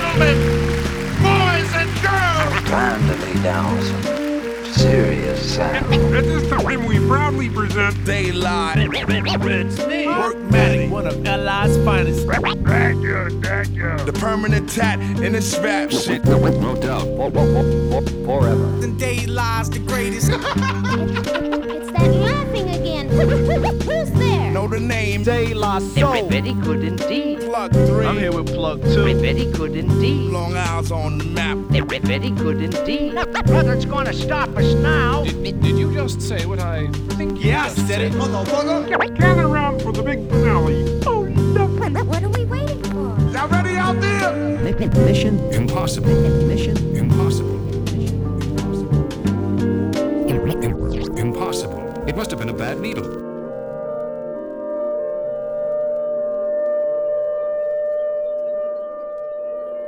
gentlemen, boys and girls. Time to lay down some serious sound. At this time, we proudly present Daylight. It's me, Workmatic. One of LI's finest. The permanent tat in the strap shit. No doubt. Forever. And Daylight's the greatest. It's that laughing again. Who's there? Know the name. Daylight soul. Very good indeed. Plug 3. I'm here with plug 2. Very good indeed. Long Isle's on the map. Very good indeed. Nothing's gonna stop us now. Did you just say what I think you Yeah, I just said it, motherfucker. gather around for the big finale. Oh, What are we waiting for? Y'all ready out there? Mission Impossible. Mission Impossible. Impossible. It must have been a bad needle.